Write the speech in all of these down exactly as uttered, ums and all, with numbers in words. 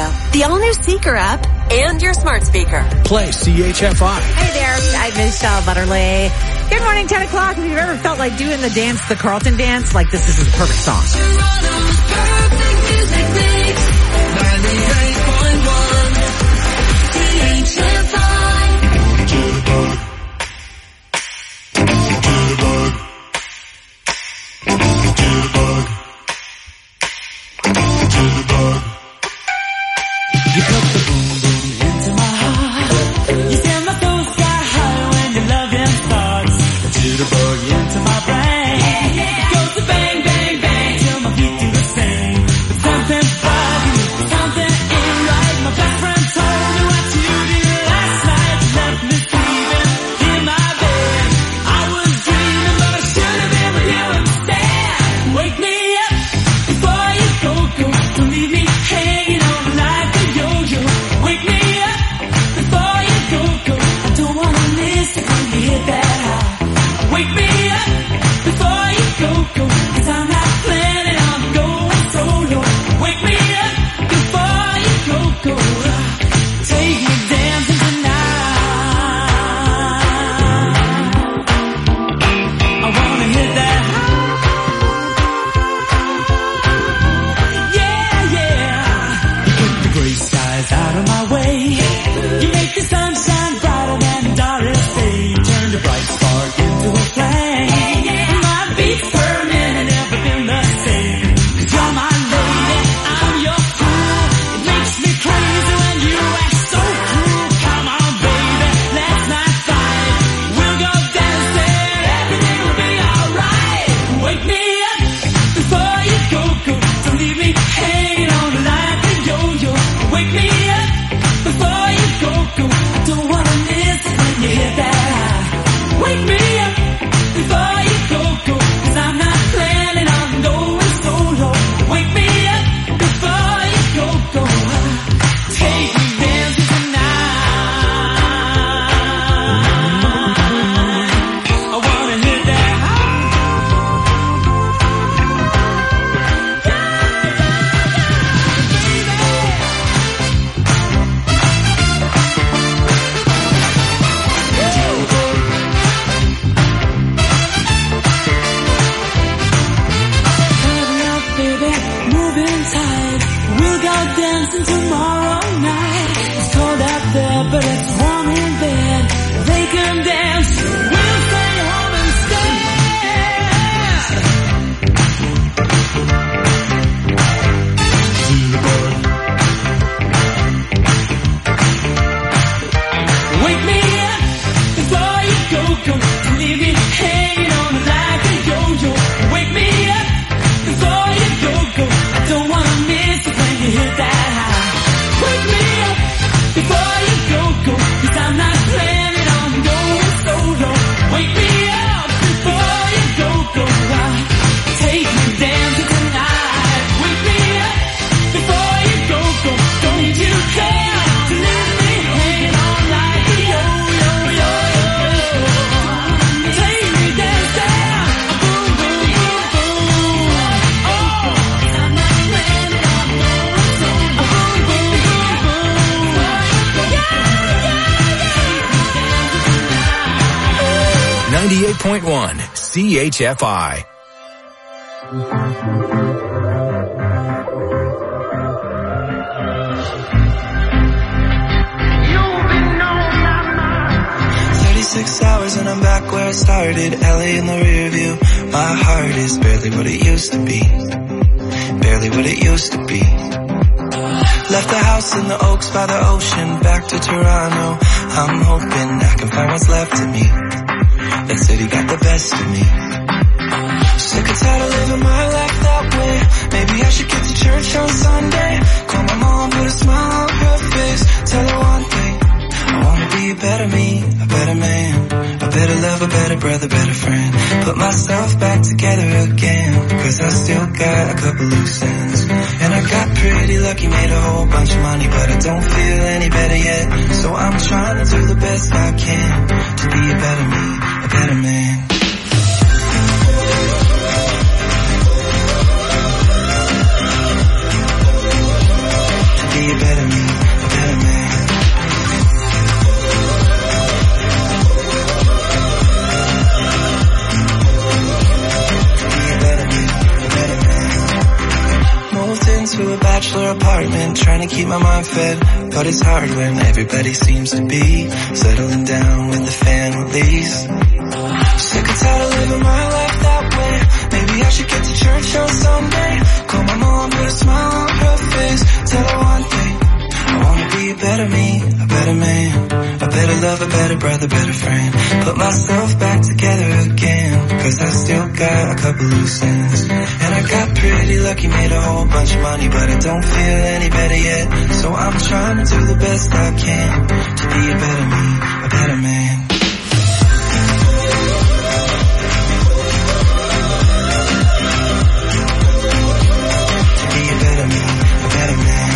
Radio, the all-new Seeker app, and your smart speaker. Play C H F I. Hey there, I'm Michelle Butterley. Good morning, ten o'clock. If you've ever felt like doing the dance, the Carlton dance, like this, this is a perfect song. ninety-eight point one C H F I. Jitterbug. Jitterbug. Jitterbug. Jitterbug. You put the boom boom into my heart. You send my soul sky high when your loving starts. The jitterbug into my brain. It goes to bang, bang, bang till my feet do the same. But something's bugging me, something ain't right. My best friend told me what you did last night. You left me sleeping in my bed. I was dreaming, but I should have been with you instead. Wake me up before you go, go. Don't leave me hanging on like a yo-yo. Wake me up before you go, go. I don't wanna miss it when you hit that high. Wake me up before you go, go. Cause I'm not planning on going solo. Wake me up before you go, go. Take me dancing tonight. I wanna hit that high. Yeah, yeah. You put the gray skies out of my way. You make the sunshine brighter than Doris Day. Turn the bright spark into a flame. My beats per minute never been the same. Cause you're my lady, I'm your fool. It makes me crazy when you act so cruel. Come on, baby, let's not fight. We'll go dancing, everything will be alright. Wake me up before you go, go. Don't leave me hanging on like a yo-yo. Wake me up before you go, go. I don't wanna miss it when you hit that high. Wake me up before you go, go. Cause I'm not planning on going solo. Wake me up before you go, go. Take me dancing tonight. I wanna hit that Hurry up, baby, moving tight. We'll go dancing tomorrow night. It's cold out there, but it's warm in bed. They can dance, we'll stay home instead. Wake me up before you go, go. Don't leave me hanging on like a yo-yo. Wake me up before you go, go. I don't wanna miss it when you hit that high. Wake me up before you go, go. Cause I'm not planning on going solo. Wake me up before you go, go. Take me dancing tonight. Wake me up before you go, go. Don't you care to leave me hanging on like a yo-yo, yo-yo. Take me dancing, boom, boom, boom, boom. Oh, I'm not planning on going solo. Boom, boom, boom, boom. Yeah, yeah, yeah. ninety-eight point one C H F I. thirty-six hours and I'm back where I started. L A in the rear view. My heart is barely what it used to be. Barely what it used to be. Left the house in the Oaks by the ocean. Back to Toronto. I'm hoping I can find what's left of me. That city got the best of me. Sick and tired of living my life that way. Maybe I should get to church on Sunday. Call my mom, put a smile on her face. Tell her one thing, I wanna be a better me, a better man, a better lover, better brother, better friend. Put myself back together again, cause I still got a couple loose ends. And I got pretty lucky, made a whole bunch of money, but I don't feel any better yet. So I'm trying to do the best I can, to be a better me, a better man. To be a better apartment, trying to keep my mind fed. But it's hard when everybody seems to be settling down with the families. Sick and tired of living my life that way. Maybe I should get to church on Sunday. Call my mom, put a smile on her face. Tell her one thing, I wanna be a better me, a better man, a better lover, better brother, better friend. Put myself back together again, cause I still got a couple loose ends. And I got pretty lucky, made a whole bunch of money, but I don't feel any better yet. So I'm trying to do the best I can to be a better me, a better man. To be a better me, a better man.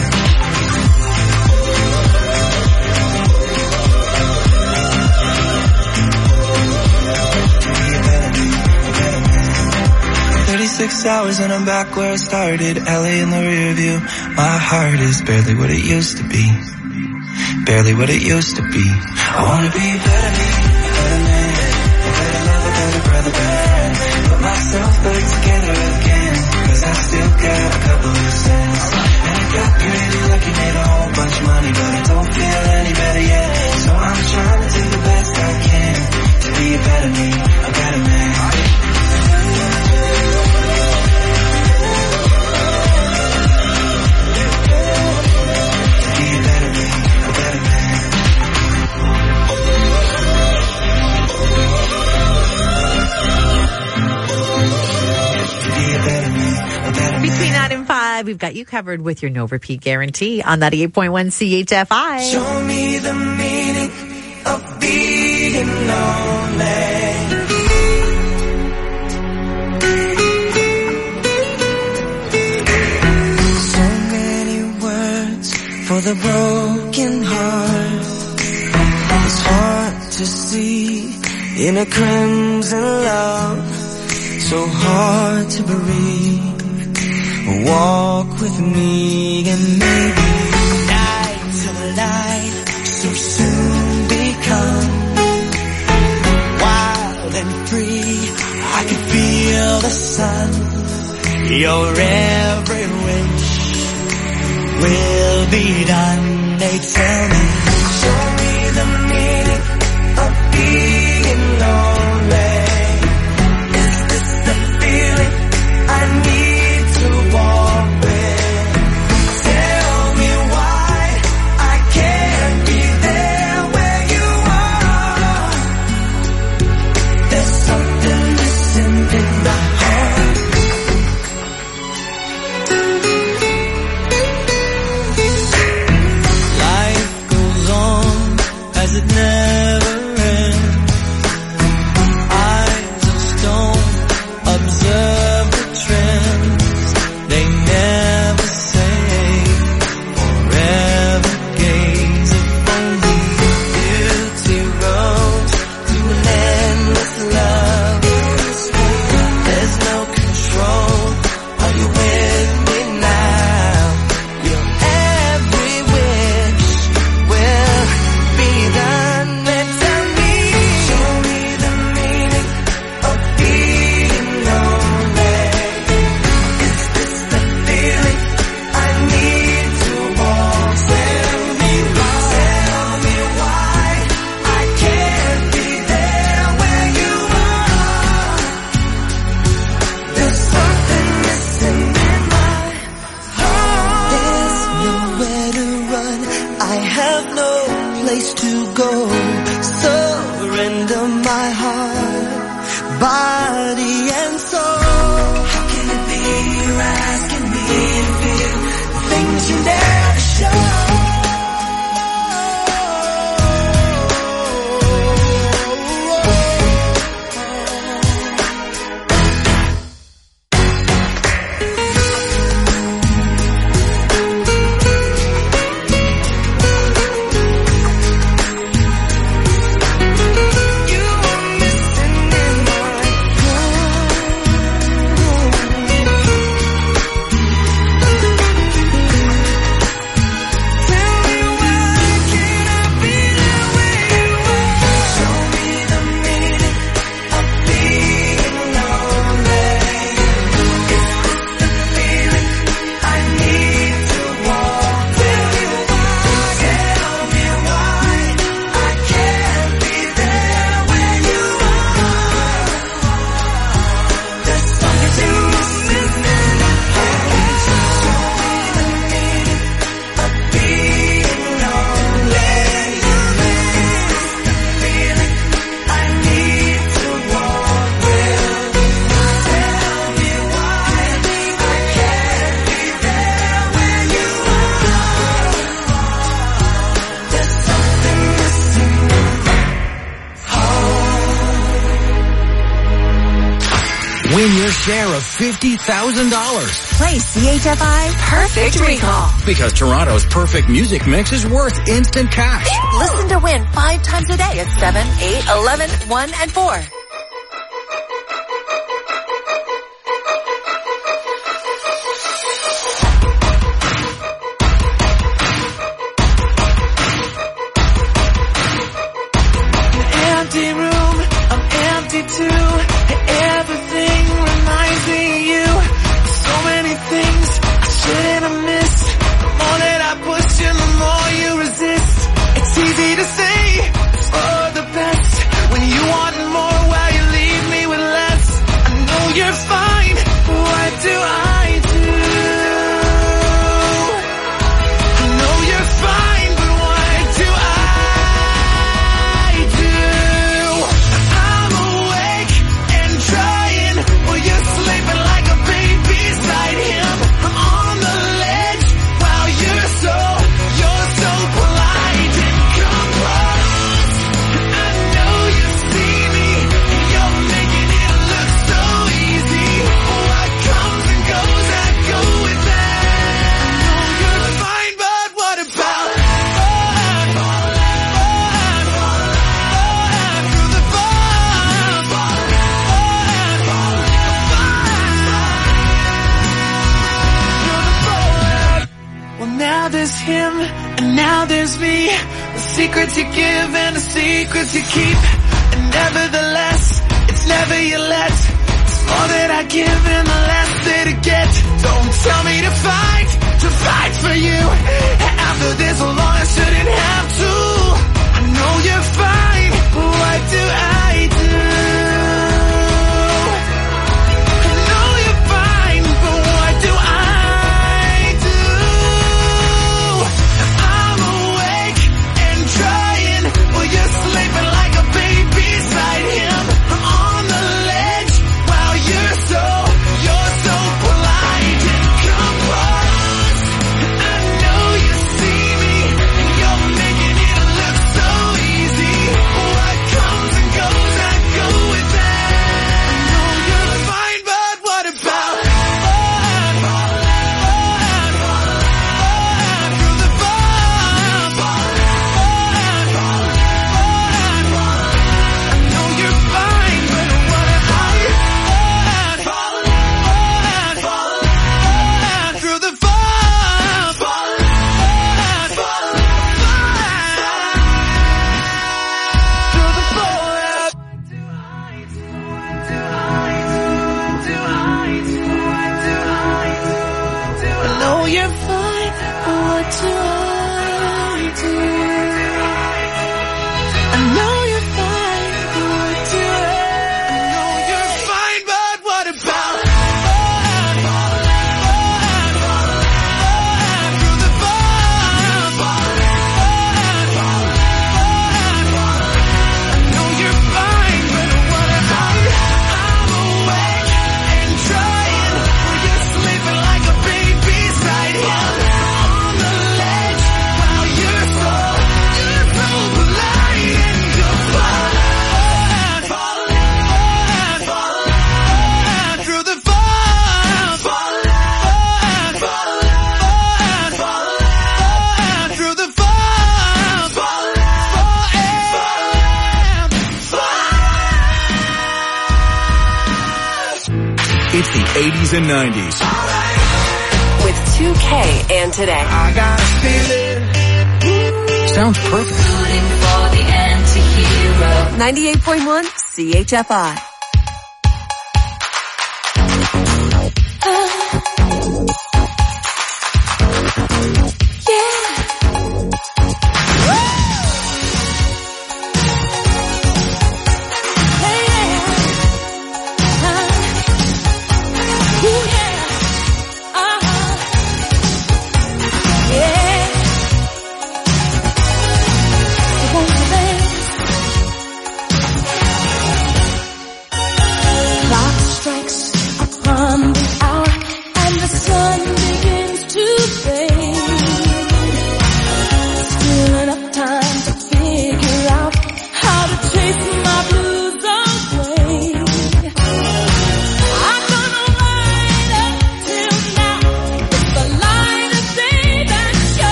thirty-six hours and I'm back where I started. L A in the rear view. My heart is barely what it used to be. Barely what it used to be. I wanna be a better me, a better man, a better lover, better brother, better friend. Put myself back together again, cause I still got a couple loose ends. And I got pretty lucky, made a whole bunch of money, but I don't feel any better yet. So I'm trying to do the best I can to be a better me, a better man. Between nine and five, we've got you covered with your no repeat guarantee on ninety-eight point one C H F I. Show me the meaning of being lonely. So many words for the broken heart. It's hard to see in a crimson love. So hard to breathe. Walk with me and maybe night till light so soon become wild and free. I can feel the sun. Your every wish will be done. They tell me, show me the meaning of being lonely. Is this the feeling I need? Walk with. Tell me why I can't be there where you are. There's something missing in my heart. Life goes on as it never ends. Eyes of stone observe the trend. They never say forever gaze. If only beauty rose to an endless love. There's no control. Are you with me now? Your every wish will be done. And tell me, show me the meaning of being lonely. Is this the feeling I need to walk? Tell me why, tell me why I can't be there where you are. There's something missing in my heart. There's nowhere to run. I have no place to go. Surrender my heart, body and soul. How can it be you're asking me to feel the things you never show? You are missing in my Win your share of fifty thousand dollars. Play C H F I Perfect Recall. Because Toronto's perfect music mix is worth instant cash. Listen to win five times a day at seven, eight, eleven, one, and four. Empty room, I'm empty too. Everything reminds me of you. So many things I shouldn't have missed. The more that I push you, the more you resist. It's easy to say it's for the best when you want more while you leave me with less. I know you're fine, what do I do? I know you're fine, but what do I do? I'm awake and trying while you're sleeping like a baby beside him. I'm on the ledge while you're so, you're so polite and composed. I know you see me, you're making it look so easy. What comes and goes, I go with that. I know you're fine, but what about fun? Fun, fun, fun, through the fun, fun, fun, fun, fun, through the fun. Well, now there's him, and now there's me. The secrets you give and the secrets you keep. And nevertheless, it's never you let. It's more that I give and the less that I get. Don't tell me to fight, to fight for you. After this long, I shouldn't have to. I know you're fine, what do I do? I know you're fine, but what do I do? I'm awake and trying while you're sleeping like a baby beside him. I'm on the ledge while you're so, you're so polite and composed. I know you see me, and you're making it look so easy. What comes and goes, I go with that. I know you're fine, but what about fun? Fun, fun, fun, through the fun, fun, fun, fun, fun. I know you're fine, but what about fun? Fun, fun, fun, through the fun, fun, fun, fun, through the fun. What do I do? What do I do? What do I do? What do I do? I know you're fine, but what do I do? I know you're fine, but what do I? I know you're fine, but what about fun? Fun, fun, fun, through the fun, fun, fun, fun, fun. I know you're fine, but what about? I'm awake and trying while you're sleeping like a baby beside him. On the ledge while you're so, you're so polite and composed. Fun, fun, fun, through the fun, fun, fun, fun, fun, through the fun, fun, fun. It's the eighties and nineties. With two K and Today. I got a feeling. Sounds perfect. ninety-eight point one C H F I.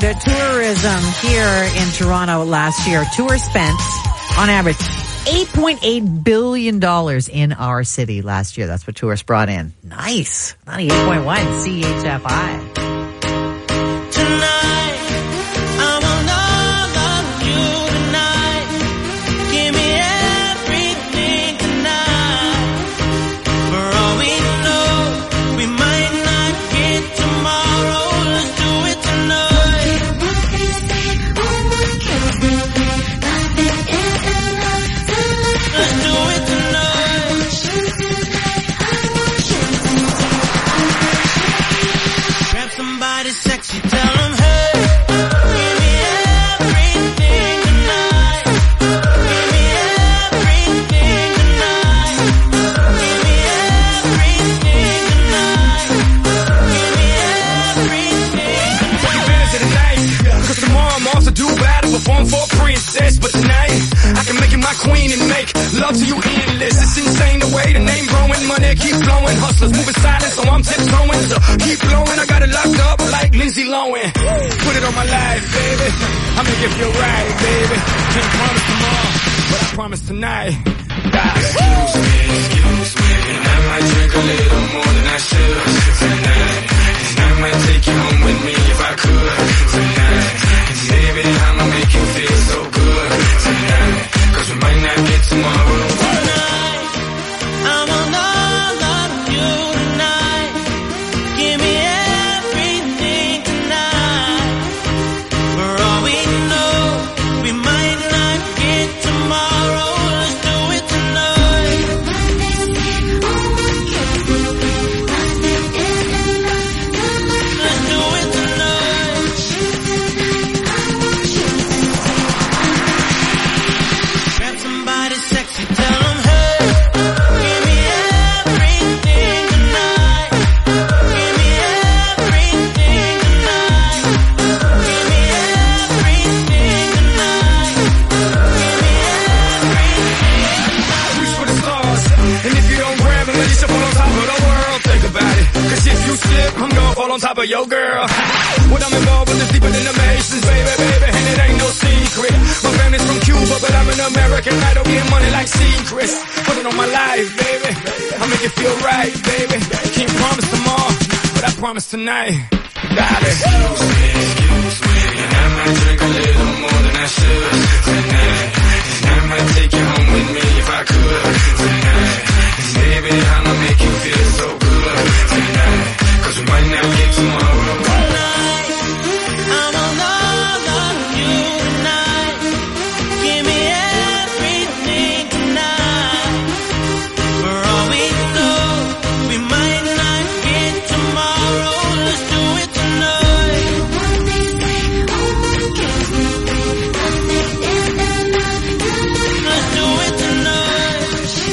to tourism here in Toronto last year. Tours spent, on average, eight point eight billion dollars in our city last year. That's what tourists brought in. Nice. ninety-eight point one C H F I. Perform for a princess, but tonight I can make you my queen and make love to you endless. It's insane the way the name growing, money keep flowing, hustlers moving silent, so I'm tiptoeing. So keep blowing, I got it locked up like Lindsay Lohan. Put it on my life, baby. I make it feel right, baby. Can't promise tomorrow, but I promise tonight. God. Excuse me, excuse me, and I might drink a little more than I should tonight. And I might take you home with me if I could tonight. Baby, I'ma make you feel so good tonight, 'cause we might not get tomorrow. Tonight, I want all of you tonight. Give me everything tonight. For all we know, we might not get tomorrow. Let's do it tonight. Let's do it tonight. Sexy, tell them, hey, give me everything tonight. Give me everything tonight. Give me everything tonight. Give me everything. Reach for the stars, and if you don't grab them, at least you fall on top of the world. Think about it, 'cause if you slip, I'm gonna fall on top of your girl. What I'm involved with is deeper than the Masons, baby, baby, and it ain't no secret. My family's from Cuba, but I'm an American idol, getting money like secrets. Put it on my life, baby. I make it feel right, baby. Can't promise tomorrow, but I promise tonight. Got it. Excuse me, excuse me, and I might drink a little more than I should tonight. And I might take you home with me if I could tonight. And baby, I'ma make you feel so good tonight, 'cause we might not get tomorrow. Tonight, I'm all of you tonight. Give me everything tonight. For all we know, we might not get tomorrow. Let's do it tonight. Let's do it tonight.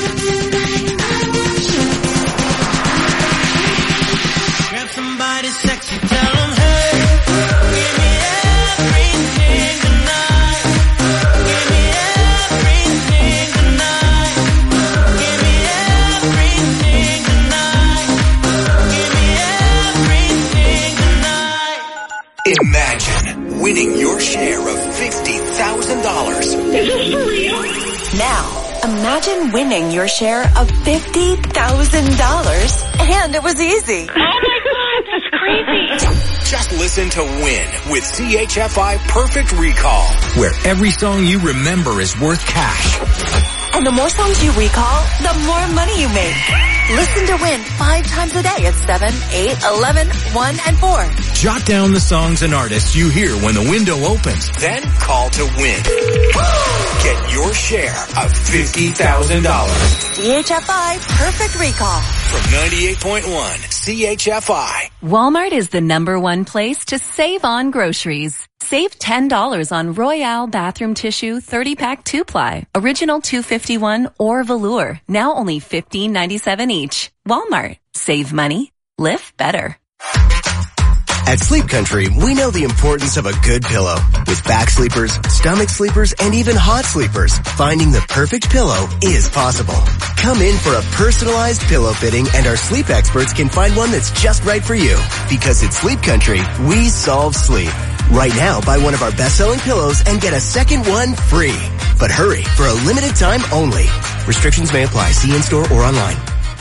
Grab somebody sexy, tell them, hey, give me everything tonight. Give me everything tonight. Give me everything tonight. Give me everything tonight. Imagine winning your share of fifty thousand dollars. Now, imagine winning your share of fifty thousand dollars, and it was easy. Oh my God, that's crazy. Just listen to Win with C H F I Perfect Recall. Where every song you remember is worth cash. And the more songs you recall, the more money you make. Listen to Win five times a day at seven, eight, eleven, one, and four. Jot down the songs and artists you hear when the window opens. Then call to win. Get your share of fifty thousand dollars. C H F I Perfect Recall. From ninety-eight point one C H F I. Walmart is the number one place to save on groceries. Save ten dollars on Royale bathroom tissue thirty pack two ply, original two fifty-one or velour, now only fifteen ninety-seven each. Walmart. Save money. Live better. At Sleep Country, we know the importance of a good pillow. With back sleepers, stomach sleepers, and even hot sleepers, finding the perfect pillow is possible. Come in for a personalized pillow fitting, and our sleep experts can find one that's just right for you. Because at Sleep Country, we solve sleep. Right now, buy one of our best-selling pillows and get a second one free. But hurry, for a limited time only. Restrictions may apply. See in-store or online.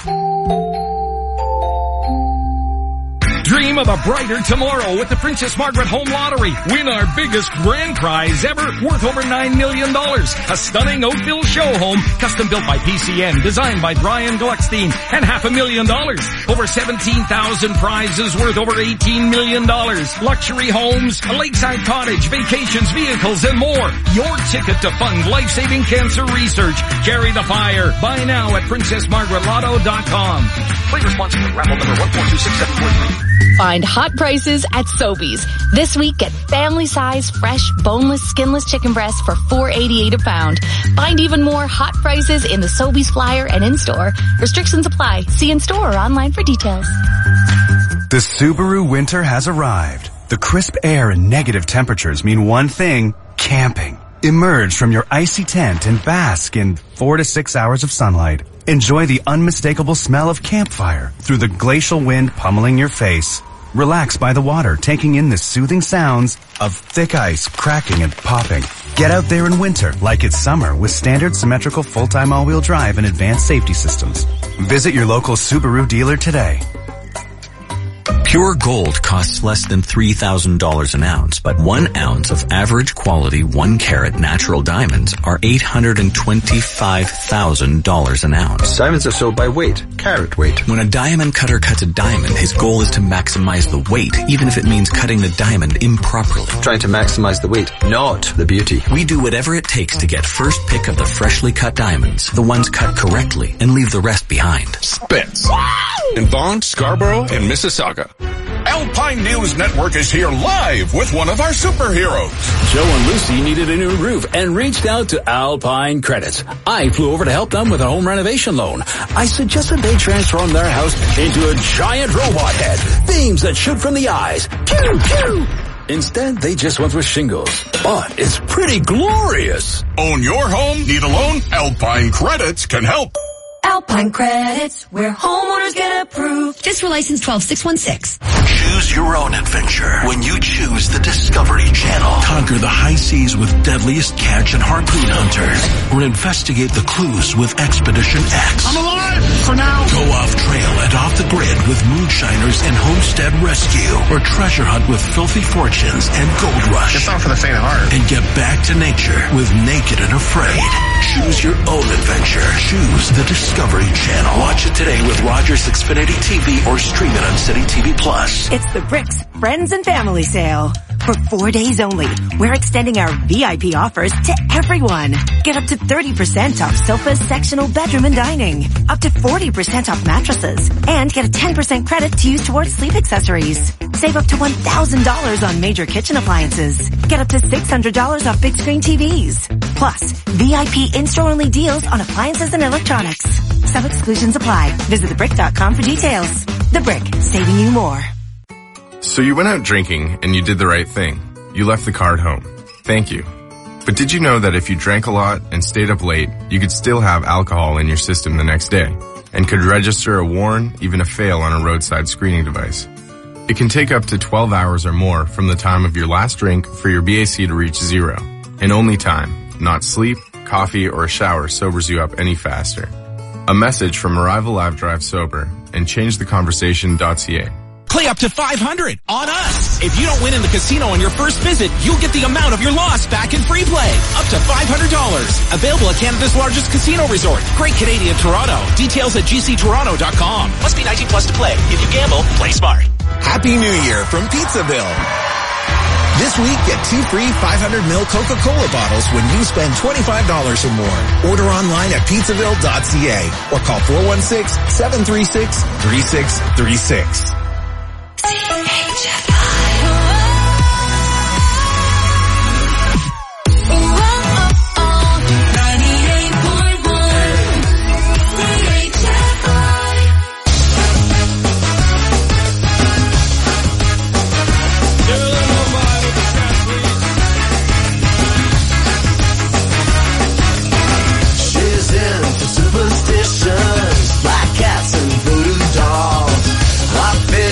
Dream of a brighter tomorrow with the Princess Margaret Home Lottery. Win our biggest grand prize ever, worth over nine million dollars. A stunning Oakville show home, custom built by P C N, designed by Brian Gluckstein, and half a million dollars. Over seventeen thousand prizes worth over eighteen million dollars. Luxury homes, a lakeside cottage, vacations, vehicles, and more. Your ticket to fund life-saving cancer research. Carry the fire. Buy now at princess margaret lotto dot com. Play responsibly. Raffle number one four two six seven four three. Find hot prices at Sobeys. This week, get family-size, fresh, boneless, skinless chicken breasts for four eighty-eight a pound. Find even more hot prices in the Sobeys flyer and in-store. Restrictions apply. See in-store or online for details. The Subaru winter has arrived. The crisp air and negative temperatures mean one thing: camping. Emerge from your icy tent and bask in four to six hours of sunlight. Enjoy the unmistakable smell of campfire through the glacial wind pummeling your face. Relax by the water, taking in the soothing sounds of thick ice cracking and popping. Get out there in winter like it's summer with standard symmetrical full-time all-wheel drive and advanced safety systems. Visit your local Subaru dealer today. Pure gold costs less than three thousand dollars an ounce, but one ounce of average quality one carat natural diamonds are eight hundred twenty-five thousand dollars an ounce. Diamonds are sold by weight, carat weight. When a diamond cutter cuts a diamond, his goal is to maximize the weight, even if it means cutting the diamond improperly. Trying to maximize the weight, not the beauty. We do whatever it takes to get first pick of the freshly cut diamonds, the ones cut correctly, and leave the rest behind. Spence. In Vaughan, Scarborough, and Mississauga. Alpine News Network is here live with one of our superheroes. Joe and Lucy needed a new roof and reached out to Alpine Credits. I flew over to help them with a home renovation loan. I suggested they transform their house into a giant robot head, beams that shoot from the eyes. Pew, pew. Instead, they just went with shingles. But it's pretty glorious. Own your home? Need a loan? Alpine Credits can help. Alpine Credits, where homeowners get approved. Fiscal license twelve six one six. Choose your own adventure when you choose the Discovery Channel. Conquer the high seas with deadliest catch and harpoon hunters. Or investigate the clues with Expedition X. I'm alive for now. Go off trail and off the grid with Moonshiners and Homestead Rescue. Or treasure hunt with Filthy Fortunes and Gold Rush. It's not for the faint of heart. And get back to nature with Naked and Afraid. Choose your own adventure. Choose the Discovery Channel. Watch it today with Rogers Xfinity T V or stream it on City T V Plus. It's the Bricks Friends and Family Sale. For four days only, we're extending our V I P offers to everyone. Get up to thirty percent off sofas, sectional, bedroom, and dining. Up to forty percent off mattresses. And get a ten percent credit to use towards sleep accessories. Save up to one thousand dollars on major kitchen appliances. Get up to six hundred dollars off big screen T Vs. Plus, V I P in-store only deals on appliances and electronics. Some exclusions apply. Visit the brick dot com for details. The Brick, saving you more. So you went out drinking and you did the right thing. You left the car at home. Thank you. But did you know that if you drank a lot and stayed up late, you could still have alcohol in your system the next day and could register a warn, even a fail on a roadside screening device? It can take up to twelve hours or more from the time of your last drink for your B A C to reach zero. And only time, not sleep, coffee, or a shower sobers you up any faster. A message from Arrival Live Drive Sober and change the conversation dot c a. Play up to five hundred on us. If you don't win in the casino on your first visit, you'll get the amount of your loss back in free play. Up to five hundred dollars. Available at Canada's largest casino resort, Great Canadian Toronto. Details at g c toronto dot com. Must be nineteen plus to play. If you gamble, play smart. Happy New Year from Pizzaville. This week, get two free five hundred milliliter Coca-Cola bottles when you spend twenty-five dollars or more. Order online at pizzaville dot c a or call four one six, seven three six, three six three six. Superstitions, black cats and voodoo dolls. I feel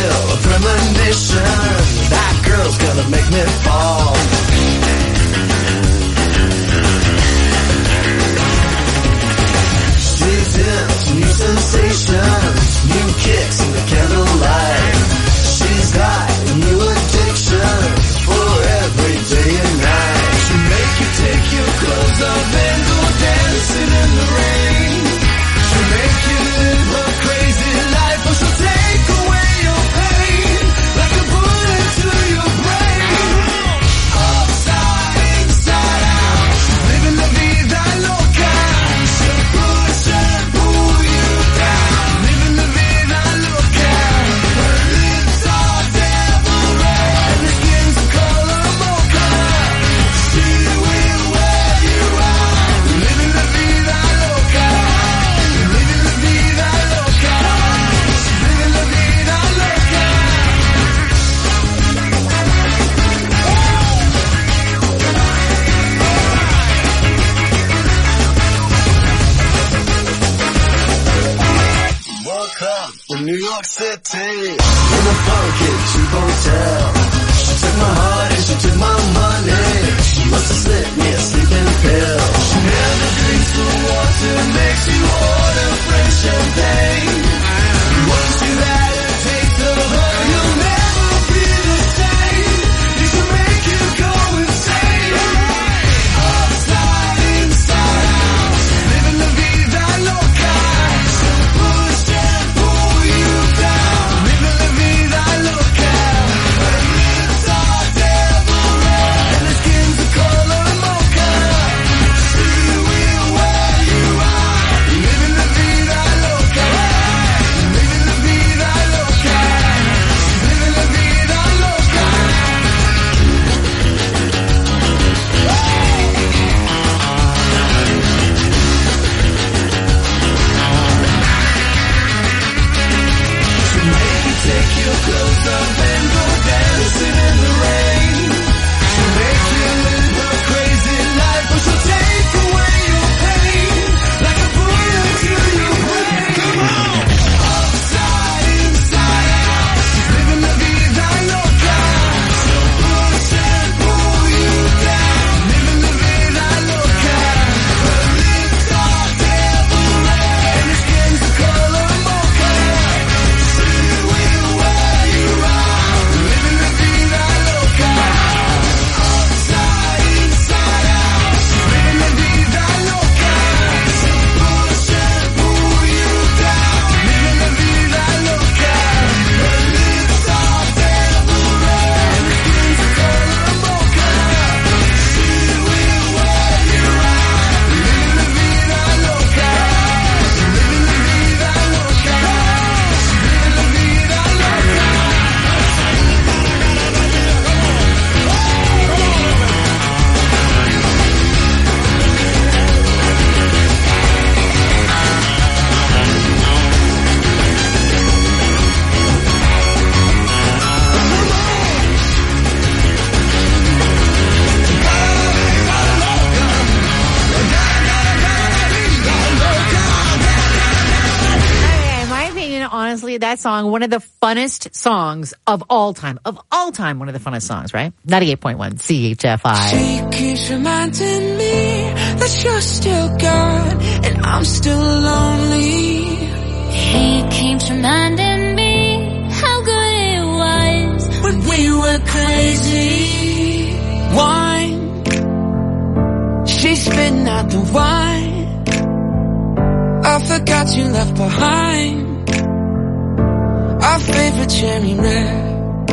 from New York City. In a funky cheap hotel. She took my heart and she took my money. She must have slipped me a sleeping pill. She never drinks the water, makes you order French champagne. Once you've had a taste of her, you'll never be the same. You can make you go insane. Upside, inside out, living la vida loca. She'll push and pull you down, living la vida loca. Her lips are devil red and her skin's the color mocha. She will wear you out, living la vida loca. Living la vida loca. Living la vida loca. She'll make you take your clothes off and go dancing in the rain. She'll make you live a crazy life, but she'll take away your pain like a bullet to your brain. Come on! Upside, inside out, she's living la vida loca. She'll push and pull you down, living la vida loca. Her lips are devil red and her skin's the color mocha. She will wear you out, living la vida loca. Upside, inside out, she's living la vida loca. She'll push and pull you down, living la vida loca. Her lips are devil red and her skin's the color mocha. She will wear you out, living la vida loca. Living la vida loca. Living la vida loca. In my opinion, honestly, that song, one of the funnest songs of all time. Of all time, one of the funnest songs, right? ninety-eight point one C H F I. She keeps reminding me that you're still gone and I'm still lonely. He keeps reminding me how good it was when we were crazy. Wine, she's spitting out the wine. I forgot you left behind our favorite cherry red.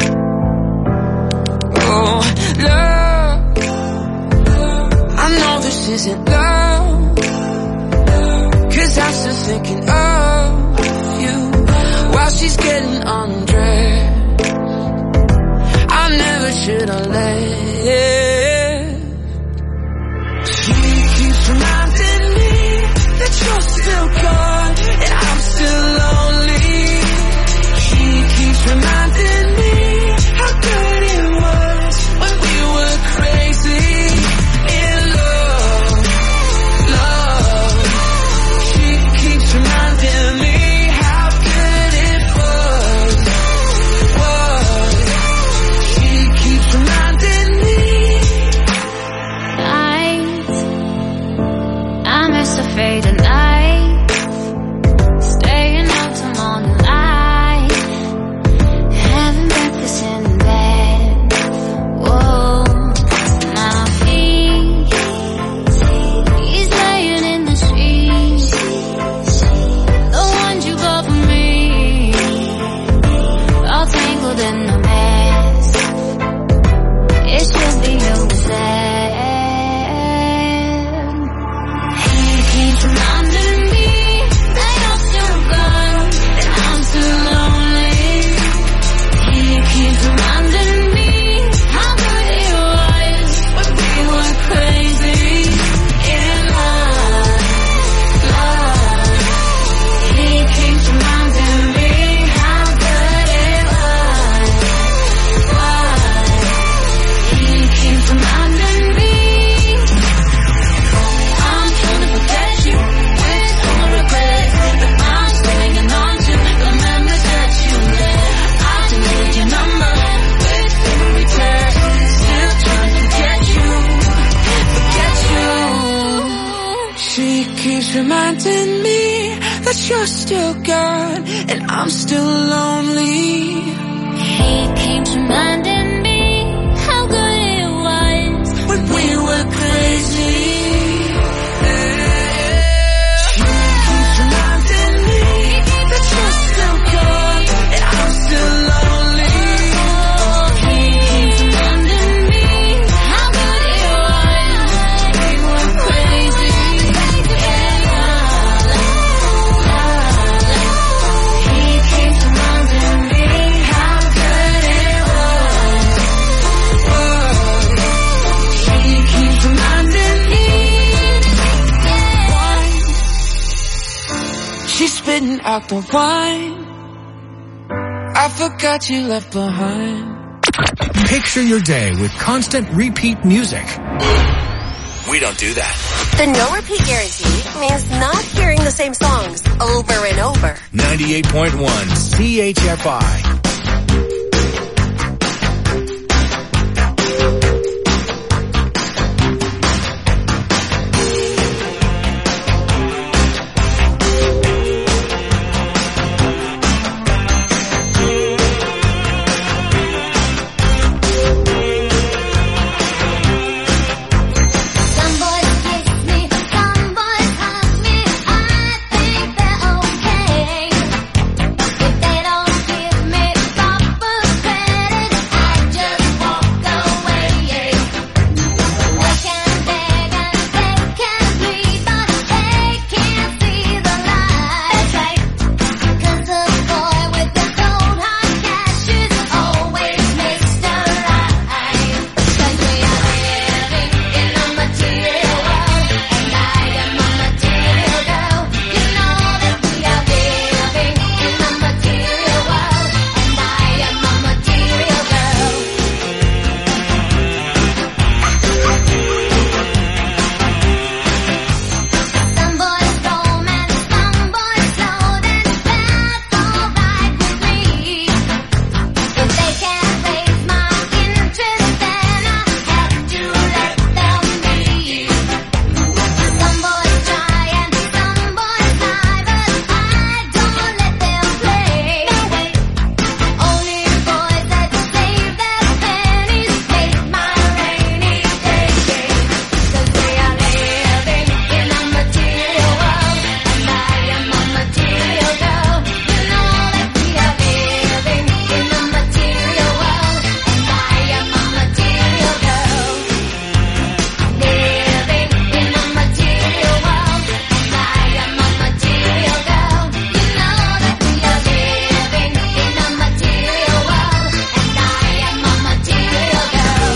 Oh, love, I know this isn't love, 'cause I'm still thinking of you while she's getting undressed. I never should have left. She keeps reminding me that you're still gone and I'm still lonely. She keeps reminding me how good it was when we were crazy in love, love. She keeps reminding me how good it was, was. She keeps reminding me keeps reminding me that you're still gone and I'm still lonely. He keeps reminding me how good it was when we were crazy. He keeps reminding me that you're still gone and I'm still lonely. He keeps reminding me how good it was when we were crazy. He keeps reminding me how good it was. He keeps reminding me. She's spitting out the wine I forgot you left behind. Picture your day with constant repeat music. We don't do that. The no repeat guarantee means not hearing the same songs over and over. ninety-eight point one C H F I. Some boys kiss me, some boys hug me. I think they're okay. If they don't give me proper credit, I just walk away. They can beg and they can plead, but they can't see the light. That's right. 'Cause the boy with the cold hard cash is always Mister Right. 'Cause we are living in a material world, and I am a material girl. You know that we are living in a material world, and I am a material girl. Some boys romance, some boys slow, then that's alright with me. If they can't raise my interest, then I have to let them be. Some boys try and some boys lie, but I don't let them play. Only boys that save their pennies make my rainy day. 'Cause we are living in a material world, and I am a material girl. You know that we are living in a material world, and I am a material girl. Living in a material world, and I am a material girl. You know that we are living in a material world, and I am a material girl.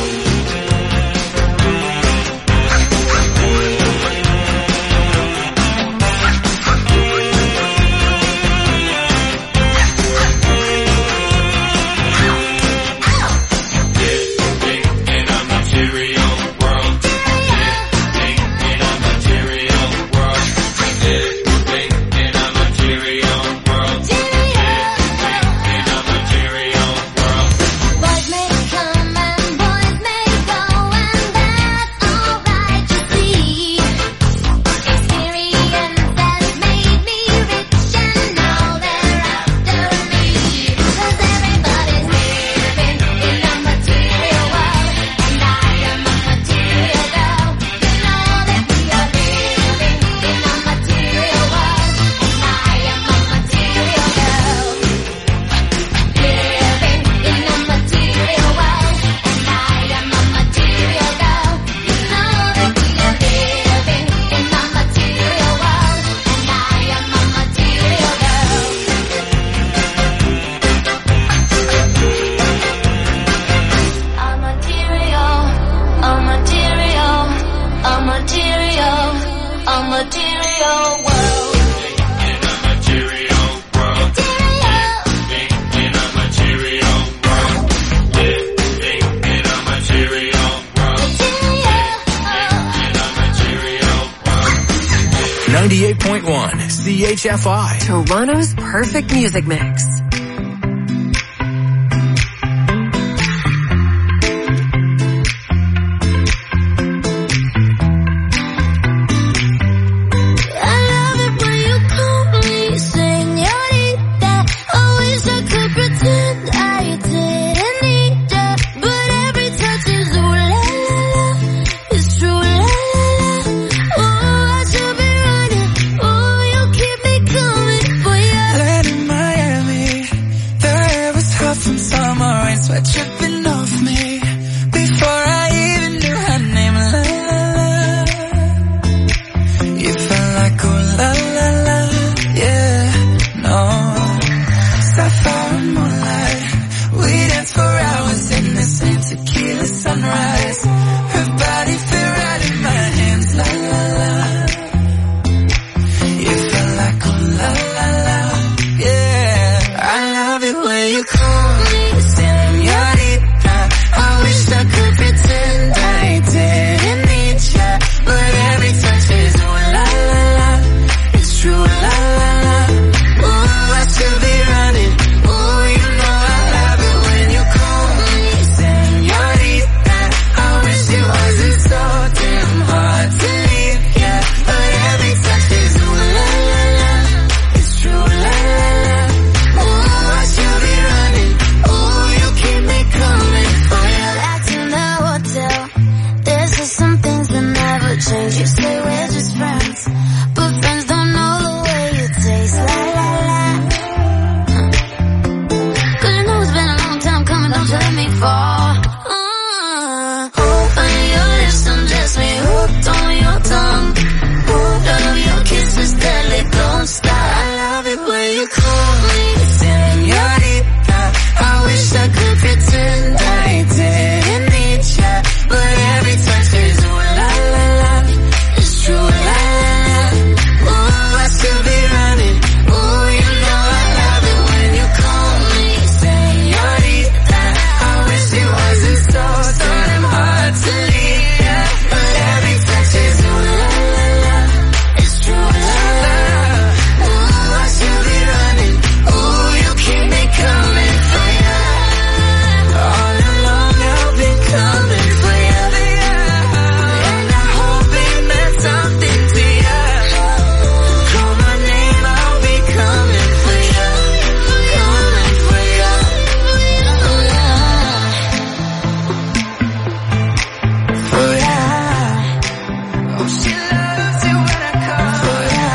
Boys may come and boys may go, and that's alright, you see. Experience has made me rich, and now they're after me. 'Cause everybody's living in a material world, and I am a material girl. You know that we are living in a material world, and I am a material girl. Living in a material world, and I am a material girl. You know that we are living in a material world, and I am a material girl. A material, a material, a material, a material world. ninety-eight point one C H F I. Toronto's perfect music mix. I when you call me señorita. I wish I could pretend I didn't need ya, but every touch is ooh la la la. It's true, la la la. Ooh, I should be running. Ooh, you know I love it when you call me señorita. I wish it wasn't so damn hard to leave ya, but every touch is ooh la la la. It's true, la la la. Ooh, I should be running. Ooh, you keep me coming for ya. Back in the hotel, there's just some things that never change. You say we're just friends, but friends don't know the way you taste. La la la. Cause you know it's been a long time coming, don't you let me fall. Uh, open your lips, undress me, hooked on your tongue. Hooked on your kisses, deadly, don't stop. I love it when you call me señorita. I wish I could pretend I didn't need ya, but every touch is ooh la la la. It's true, la la la. Ooh, I should be running. Ooh, you know I love it when you call me señorita. I wish it wasn't so damn hard to leave ya, but every touch is ooh la la la. It's true, la la la. Ooh, I should be running. Ooh, you keep me coming for ya. All along I've been coming for ya, and I hope it meant something to ya. Call my name, I'll be coming for ya, coming for ya. For ya. Oh, she loves it when I call for ya.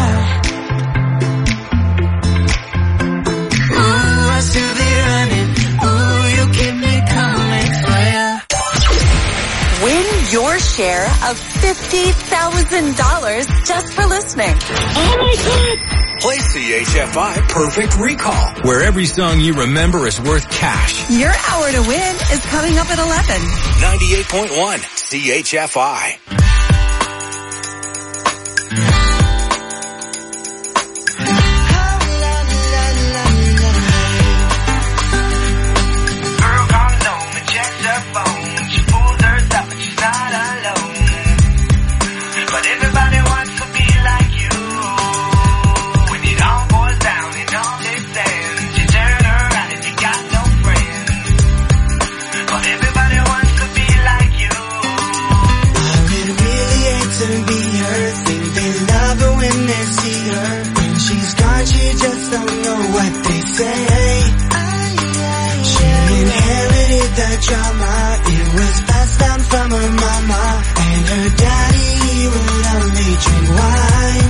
Ooh, I should be running. Ooh, you keep me coming for ya. Win your share of fifty thousand dollars just for listening. Oh my God! Play C H F I Perfect Recall, where every song you remember is worth cash. Your hour to win is coming up at eleven. ninety-eight point one C H F I. Girl calls home and checks her phone. She pulls herself and she's not alone. But everybody wants to be like you. When it all boils down and all makes sense, you turn around and you got no friends. But everybody wants to be like you. I would really hate to be her. Think they love her when they see her. When she's gone, she just don't know what they say. She inherited the drama. It was passed down from her mama. And her daddy, he would only drink wine.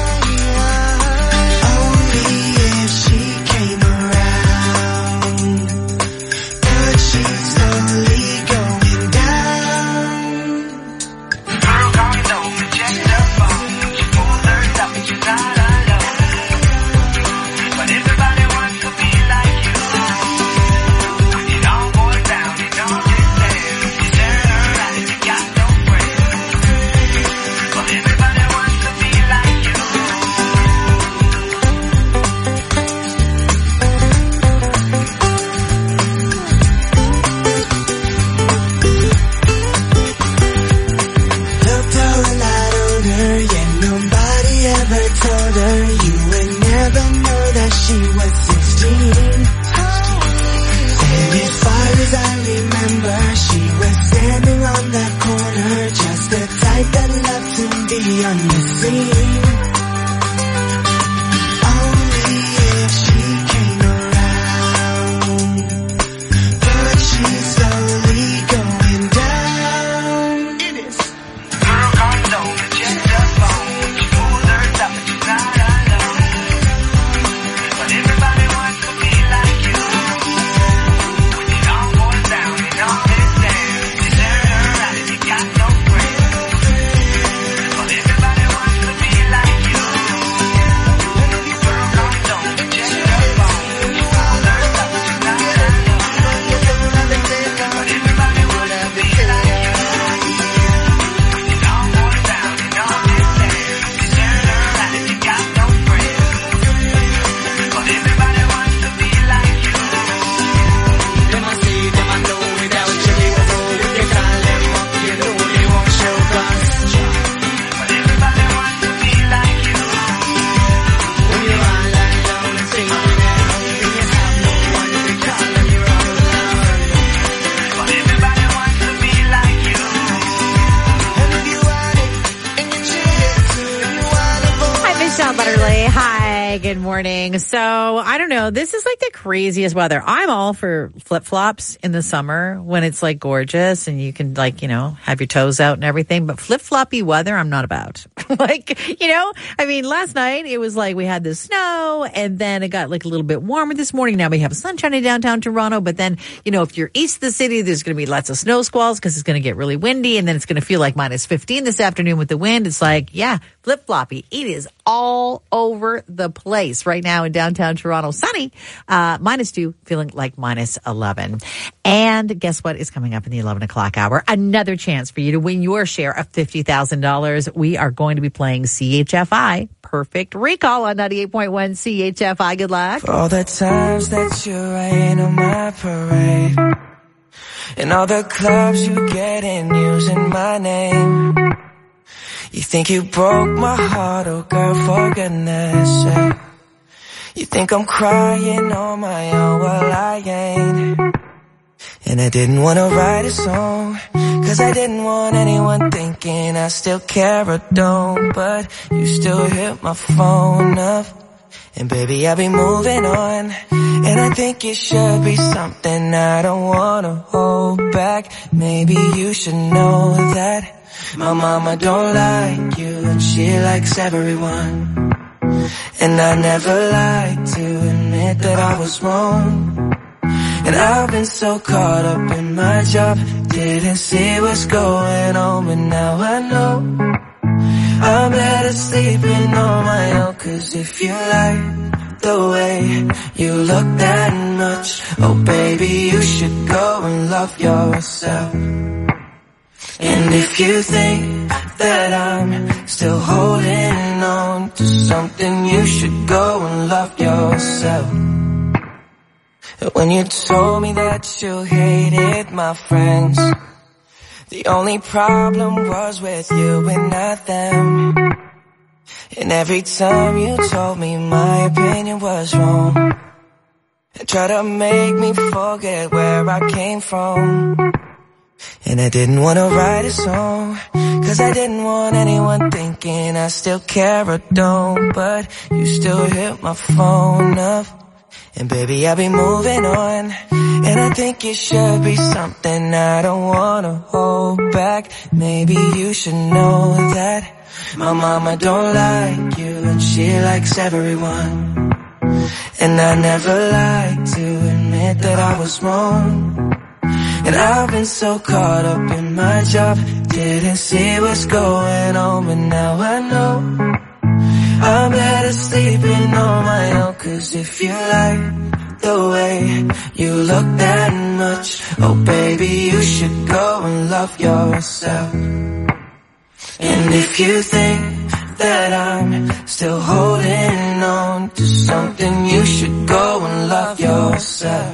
Only if she came around. But she's slowly going down. Girl calls home and checks her phone. She pulls herself and she's not alone. But everybody wants to be like you. When it all boils down and all makes sense, you turn around and you got no friends. But everybody wants to be like you. Looked a lot older, yet nobody ever told her. You would never know that she was sixteen. And as far as I remember, she was standing on that corner, just the type that loved to be on the scene. Only if she came around. But she's slowly going down. It is. Girl calls home and checks her phone. She pulls herself and she's not alone. But everybody wants to be like you. When it all boils down and all makes sense, you turn around and you got no friends. But everybody wants to be like Michelle Butterly. Hi, good morning. So, I don't know. This is like the craziest weather. I'm all for flip-flops in the summer when it's like gorgeous and you can like, you know, have your toes out and everything. But flip-floppy weather, I'm not about. Like, you know, I mean, last night it was like we had the snow and then it got like a little bit warmer this morning. Now we have sunshine in downtown Toronto. But then, you know, if you're east of the city, there's going to be lots of snow squalls because it's going to get really windy. And then it's going to feel like minus fifteen this afternoon with the wind. It's like, yeah, flip-floppy. It is all over the place right now in downtown Toronto. Sunny, uh, minus two, feeling like minus eleven. And guess what is coming up in the eleven o'clock hour? Another chance for you to win your share of fifty thousand dollars. We are going to be playing C H F I Perfect Recall on ninety-eight point one C H F I. Good luck. For all the times that you rain on my parade and all the clubs you get in using my name. You think you broke my heart, oh girl, for goodness sake. You think I'm crying on my own, well I ain't. And I didn't want to write a song, cause I didn't want anyone thinking I still care or don't. But you still hit my phone up, and baby I'll be moving on. And I think it should be something I don't want to hold back. Maybe you should know that my mama don't like you and she likes everyone. And I never like to admit that I was wrong. And I've been so caught up in my job, didn't see what's going on. But now I know I'm better sleeping on my own. Cause if you like the way you look that much, oh baby you should go and love yourself. And if you think that I'm still holding on to something, you should go and love yourself. When you told me that you hated my friends, the only problem was with you and not them. And every time you told me my opinion was wrong, and tried to make me forget where I came from. And I didn't want to write a song, cause I didn't want anyone thinking I still care or don't. But you still hit my phone up, and baby I'll be moving on. And I think it should be something I don't want to hold back. Maybe you should know that my mama don't like you and she likes everyone. And I never like to admit that I was wrong. And I've been so caught up in my job, didn't see what's going on. But now I know I'm better sleeping on my own. Cause if you like the way you look that much, oh baby you should go and love yourself. And if you think that I'm still holding on to something, you should go and love yourself.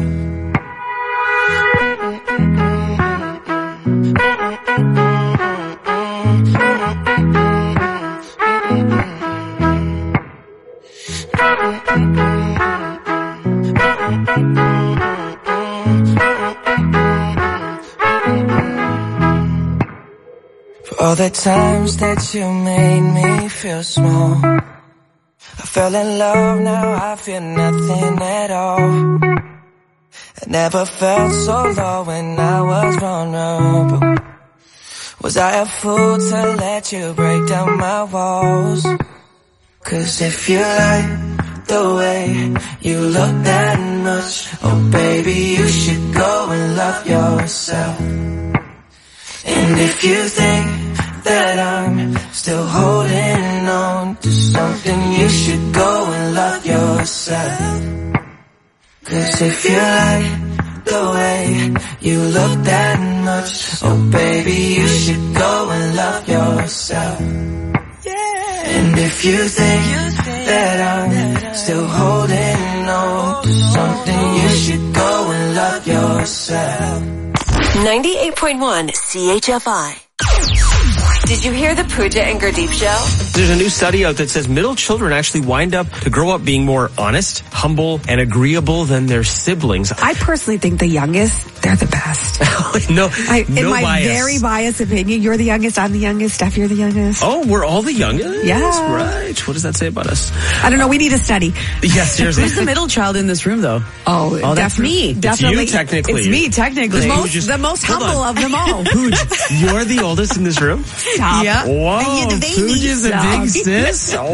For all the times that you made me feel small, I fell in love, now I feel nothing at all. I never felt so low when I was vulnerable. Was I a fool to let you break down my walls? Cause if you like the way you look that much, oh baby you should go and love yourself. And if you think that I'm still holding on to something, you should go and love yourself. Cause if you like the way you look that much, oh baby you should go and love yourself. And if you think that I'm still holding on to something, you should go and love yourself. ninety-eight point one C H F I. Did you hear the Pooja and Gurdeep show? There's a new study out that says middle children actually wind up to grow up being more honest, humble, and agreeable than their siblings. I personally think the youngest, they're the best. no, I, in no my bias. very biased opinion, you're the youngest, I'm the youngest, Steph, you're the youngest. Oh, we're all the youngest? Yeah. Right. What does that say about us? I don't know, we need a study. Yeah, seriously. Who's the middle child in this room, though? Oh, oh that's definitely. me. Definitely. It's you, technically. It's me, technically. The most, just, the most humble on. of them all. Pooja, you're the oldest in this room? Stop. Yeah. Whoa, And you're the baby. Pooja's a big sis? Oh.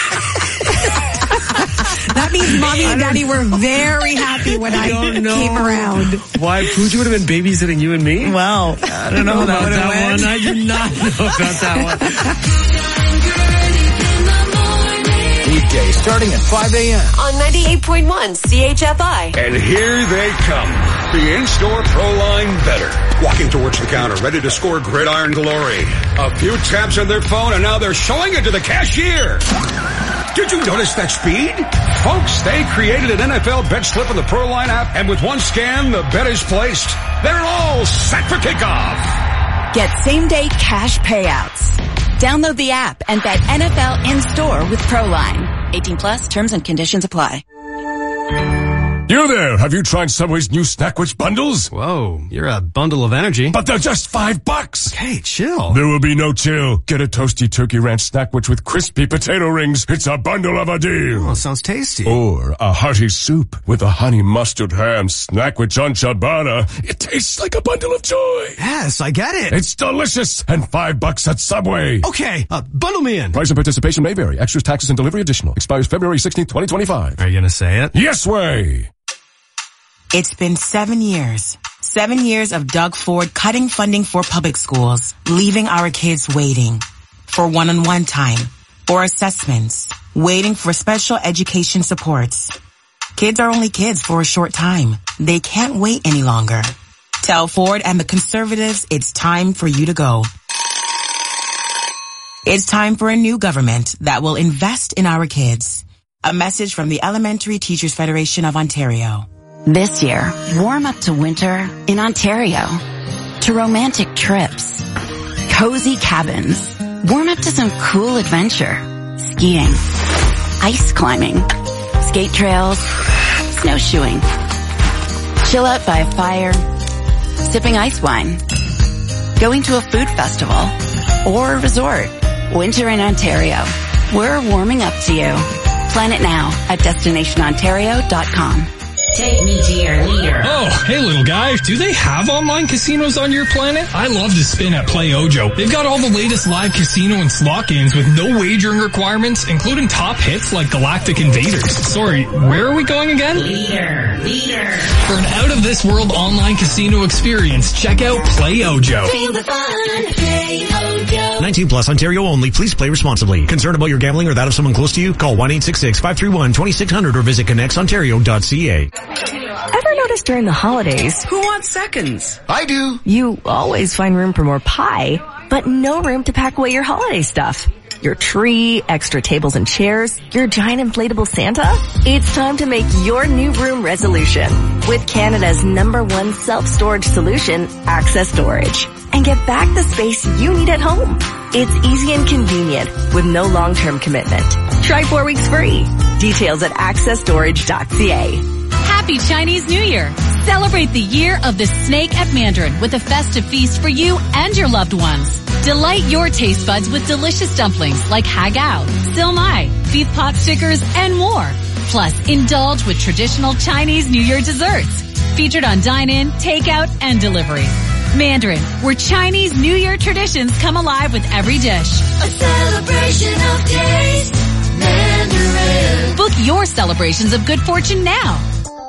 That means mommy and daddy were very happy when I, I don't know came around. Why Pooja would have been babysitting you and me? Well, I don't know about that went. one. I do not know about that one. Weekday starting at five a.m. On ninety-eight point one C H F I. And here they come. The in-store Proline Better. Walking towards the counter, ready to score gridiron glory. A few taps on their phone, and now they're showing it to the cashier. Did you notice that speed? Folks, they created an N F L bet slip in the Proline app, and with one scan, the bet is placed. They're all set for kickoff. Get same-day cash payouts. Download the app and bet N F L in-store with Proline. eighteen plus, terms and conditions apply. You there, have you tried Subway's new Snackwich bundles? Whoa, you're a bundle of energy. But they're just five bucks. Hey, chill. There will be no chill. Get a toasty turkey ranch Snackwich with crispy potato rings. It's a bundle of a deal. Oh, sounds tasty. Or a hearty soup with a honey mustard ham Snackwich on ciabatta. It tastes like a bundle of joy. Yes, I get it. It's delicious and five bucks at Subway. Okay, uh, bundle me in. Price and participation may vary. Extras, taxes, and delivery additional. Expires February sixteenth, twenty twenty-five. Are you gonna say it? Yes way. It's been seven years. Seven years of Doug Ford cutting funding for public schools, leaving our kids waiting for one-on-one time, or assessments, waiting for special education supports. Kids are only kids for a short time. They can't wait any longer. Tell Ford and the conservatives it's time for you to go. It's time for a new government that will invest in our kids. A message from the Elementary Teachers Federation of Ontario. This year, warm up to winter in Ontario. To romantic trips. Cozy cabins. Warm up to some cool adventure. Skiing. Ice climbing. Skate trails. Snowshoeing. Chill out by a fire. Sipping ice wine. Going to a food festival. Or a resort. Winter in Ontario. We're warming up to you. Plan it now at destination ontario dot com. Take me to your leader. Oh, hey little guy. Do they have online casinos on your planet? I love to spin at Play Ojo. They've got all the latest live casino and slot games with no wagering requirements, including top hits like Galactic Invaders. Sorry, where are we going again? Leader, leader. For an out-of-this-world online casino experience, check out Play Ojo. Feel the fun. Play Ojo. nineteen plus, Ontario only. Please play responsibly. Concerned about your gambling or that of someone close to you? Call one eight six six, five three one, two six zero zero or visit connects ontario dot c a. Ever notice during the holidays? Who wants seconds? I do. You always find room for more pie, but no room to pack away your holiday stuff. Your tree, extra tables and chairs, your giant inflatable Santa? It's time to make your new room resolution with Canada's number one self-storage solution, Access Storage. And get back the space you need at home. It's easy and convenient with no long-term commitment. Try four weeks free. Details at access storage dot c a. Happy Chinese New Year! Celebrate the year of the snake at Mandarin with a festive feast for you and your loved ones. Delight your taste buds with delicious dumplings like hagao, silmai, beef pot stickers, and more. Plus, indulge with traditional Chinese New Year desserts. Featured on dine-in, takeout, and delivery. Mandarin, where Chinese New Year traditions come alive with every dish. A celebration of taste. Mandarin. Book your celebrations of good fortune now.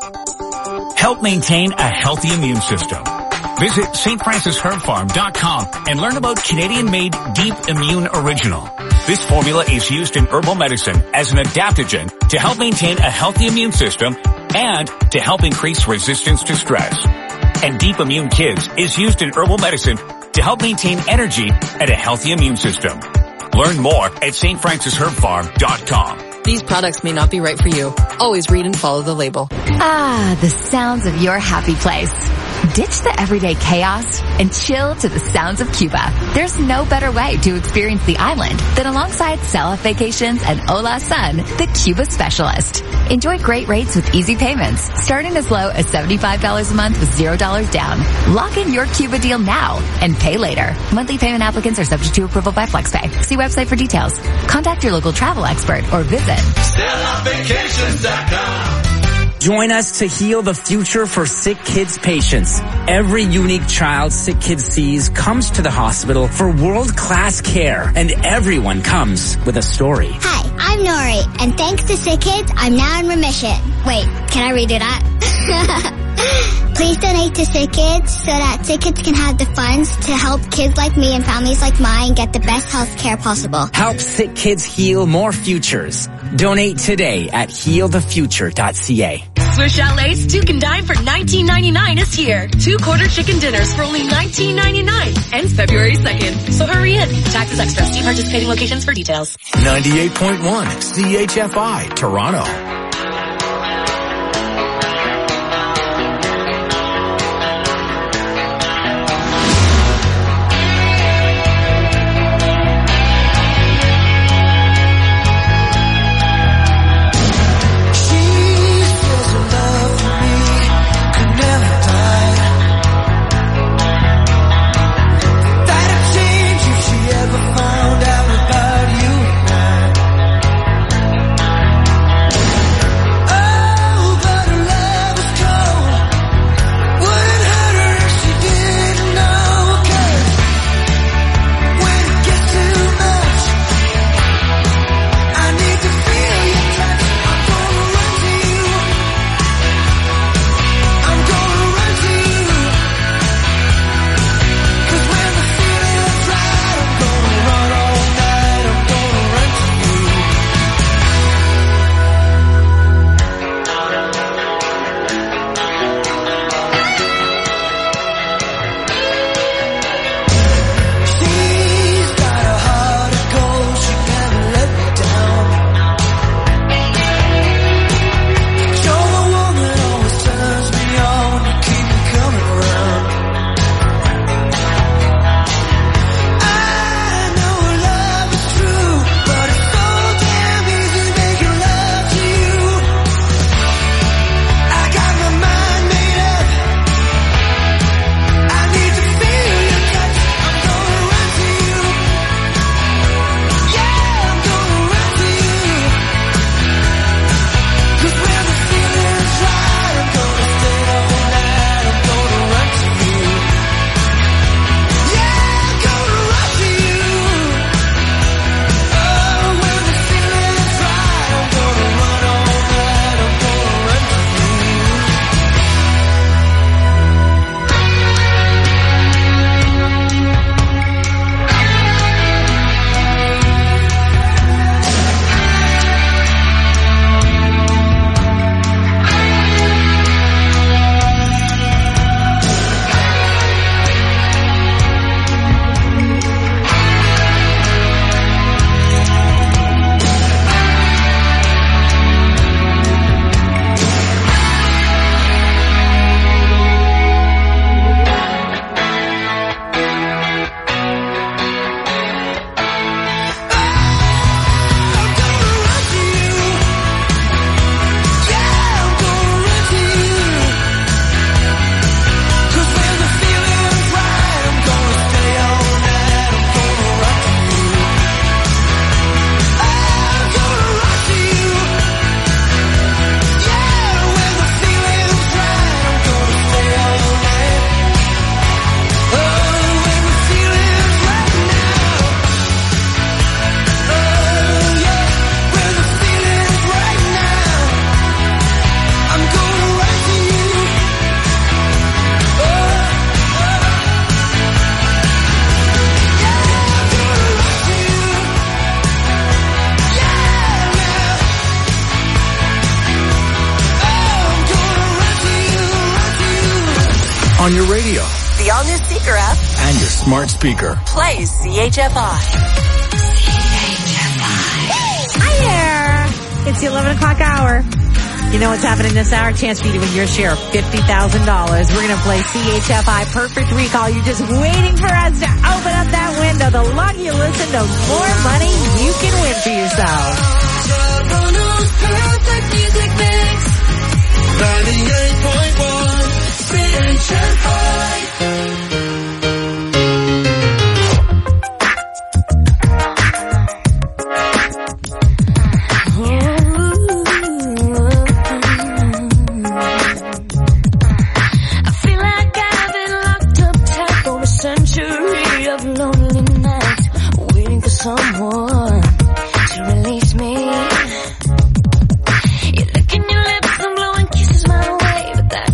Help maintain a healthy immune system. Visit S Francis Herb Farm dot com and learn about Canadian-made Deep Immune Original. This formula is used in herbal medicine as an adaptogen to help maintain a healthy immune system and to help increase resistance to stress. And Deep Immune Kids is used in herbal medicine to help maintain energy and a healthy immune system. Learn more at S Francis Herb Farm dot com. These products may not be right for you. Always read and follow the label. Ah, the sounds of your happy place. Ditch the everyday chaos and chill to the sounds of Cuba. There's no better way to experience the island than alongside Self Vacations and Hola Sun, the Cuba specialist. Enjoy great rates with easy payments, starting as low as seventy-five dollars a month with zero dollars down. Lock in your Cuba deal now and pay later. Monthly payment applicants are subject to approval by FlexPay. See website for details. Contact your local travel expert or visit Stella Vacations dot com. Join us to heal the future for Sick Kids patients. Every unique child Sick Kids sees comes to the hospital for world-class care, and everyone comes with a story. Hi, I'm Nori, and thanks to Sick Kids, I'm now in remission. Wait, can I redo that? Please donate to Sick Kids so that Sick Kids can have the funds to help kids like me and families like mine get the best health care possible. Help Sick Kids heal more futures. Donate today at heal the future dot c a. Swiss Chalet's Two Can Dine for nineteen ninety-nine is here. Two quarter chicken dinners for only nineteen ninety-nine. Ends February second. So hurry in. Taxes extra. See participating locations for details. ninety-eight point one C H F I, Toronto. On your radio, the all-new Seeker app, and your smart speaker. Play C H F I. Hi there. It's the eleven o'clock hour. You know what's happening this hour? Chance for you to win your share of fifty thousand dollars. We're going to play C H F I Perfect Recall. You're just waiting for us to open up that window. The longer you listen, the more money you can win for yourself. Toronto's perfect music mix. ninety-eight point one C H F I. Some